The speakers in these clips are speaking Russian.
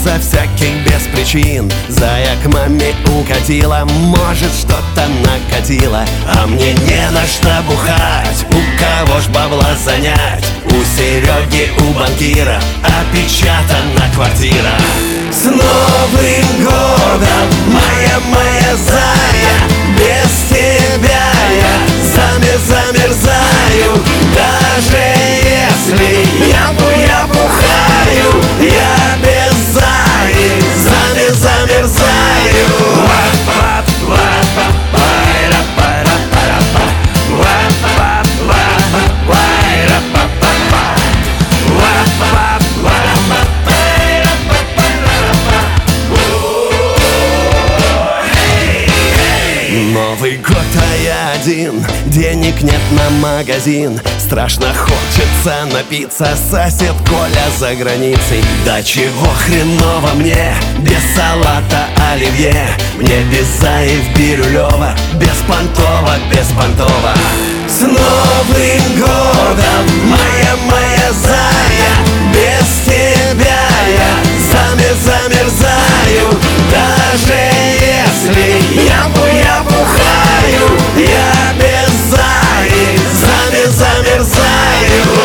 безо всяких без причин. Зая к маме укатила, может, что-то накатило. А мне не на что бухать, у кого ж бабла занять? У Сереги, у банкира опечатана квартира. С Новым годом, моя зая, без тебя я замерзаю. Даже если я бухаю, я без заи замерзаю. Новый год, а я один, денег нет на магазин. Страшно хочется напиться, сосед Коля за границей. Да чего хреново мне, без салата оливье. Мне без Заев Бирюлева, без понтова. С Новым годом, моя зая, без тебя я замерзаю. Даже если я бухаю, я без заи замерзаю.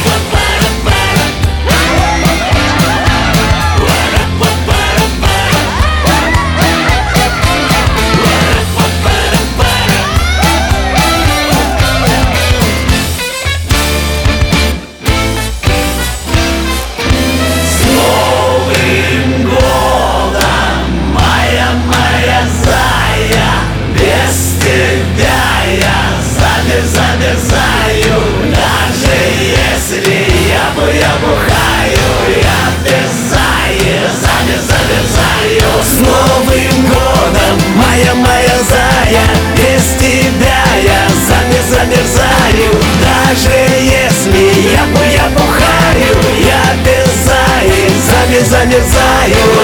Замерзаю, даже если я бухаю, я без заи замерзаю. С Новым годом, моя зая, без тебя я замерзаю. Даже если я бухаю, я без заи замерзаю.